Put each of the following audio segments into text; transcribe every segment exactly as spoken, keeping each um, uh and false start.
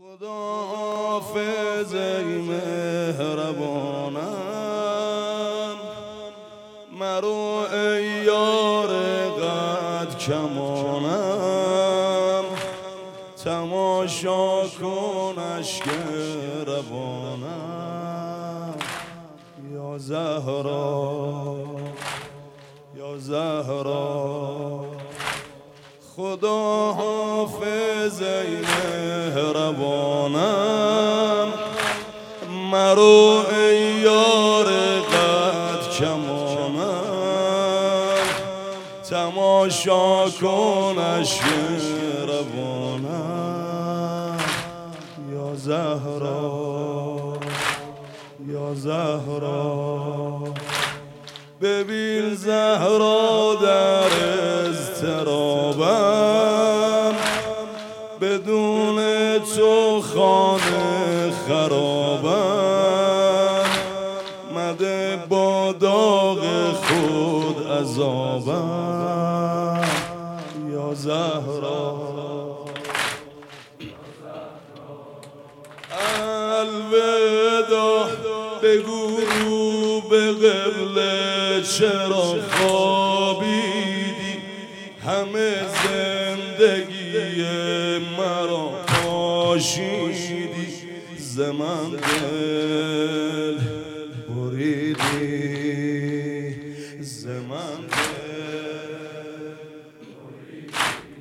خدا حافظ ای مهربانم، مرو ای یار قد کمانم، تماشا کن اشک روانم. یا زهرا یا زهرا، خدا حافظ ای مهربانم، مرو ای یار قد کمانم، تماشا کن اشک روانم. یا زهرا یا زهرا، ببین زهرا در اضطرابم، بدون تو خانه خرابم، مده با داغ خود عذابم. یا زهرا الوداع، بگو رو به قبله چرا خوابیدی، همه زندگی مرا پاشیدی، ز من دل بریدی، ز من دل بریدی.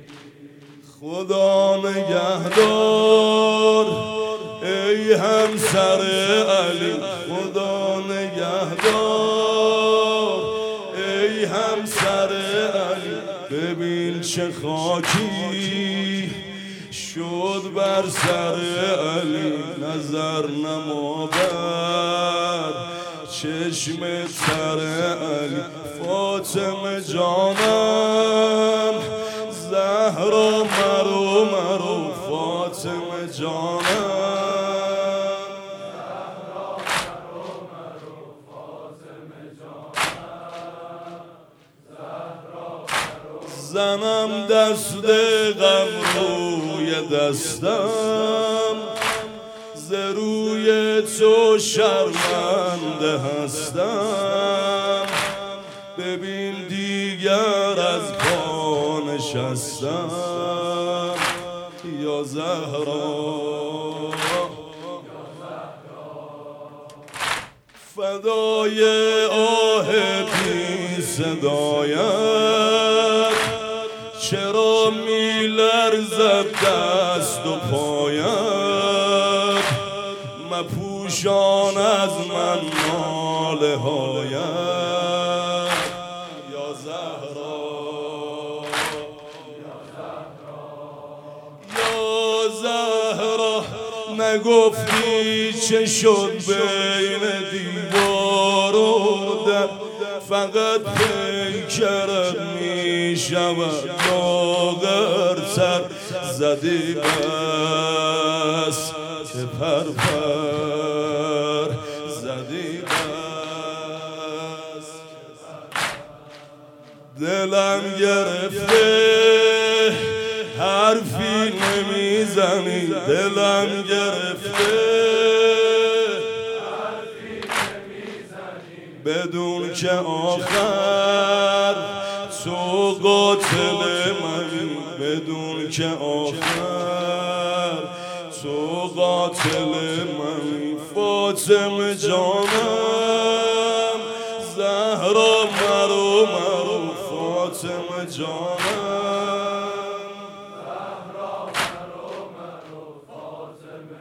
خدا نگهدار ای همسر علی، خدا نگهدار ای همسر علی، ببین چه خاکی شد بر سر علی، نظر نما بر چشم سر علی. فاطمه جانم، زهرا مرو مرو، فاطمه جانم، زنم دست غم روی دستم، ز روی تو شرمنده هستم، ببین دیگر از پا نشستم. یا زهرا فدای آه بی صدایت، چرا می لرزد دست و پایت، مپوشان از من ناله هایت. یا زهرا یا زهرا، نگفتی چه شد بین دیوار و در، فقط پیکرت می شود لاغرتر، زدی بس که پر پر، زدی بس دلم گرفته، حرفی نمیزنی، دلم گرفته بدون که آخر تو قاتل منی، بدون که آخر تو قاتل منی. فاطمه جانم، زهرا مرو مرو، فاطمه جانم، زهرا مرو مرو، فاطمه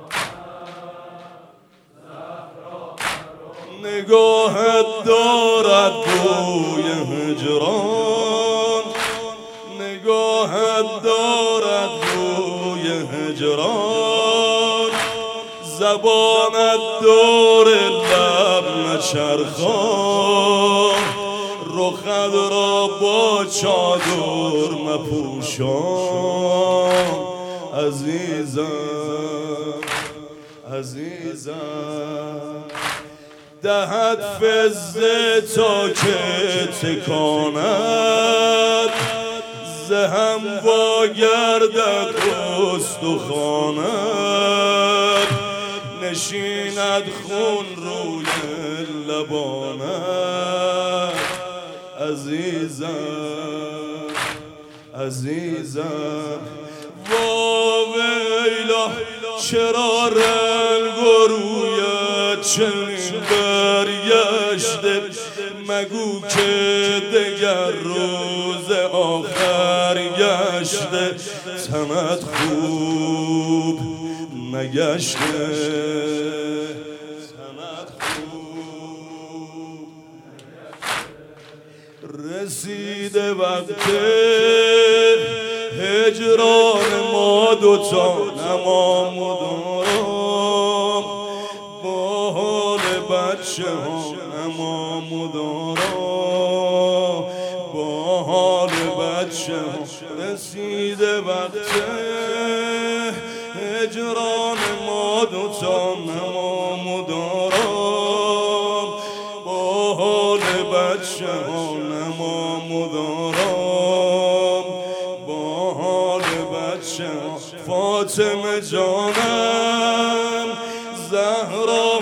جانم. نگاهت دارد بوی هجران، نگاهت دارد بوی هجران، زبانت دور لب نچرخان، رخت را با چادر مپوشان. عزیزم عزیزم، دهد فزه تا که تکاند، زهم با گردد استخوانت نشیند خون روی لبانت عزیزم عزیزم وا ویلا چرا رنگ و رویت چنین برگشته مگو که دگر روز آخر گشته تنت خوب نگشته تنت خوب رسیده وقت هجران ما دوتا نمام و دارم با حال بچه ها نمام و دارم با حال بچه ها رسیده وقت هجران ما دوتا نمام و دارم با حال بچه ها نمام و دارم با حال بچه ها فاطمه جانم زهرا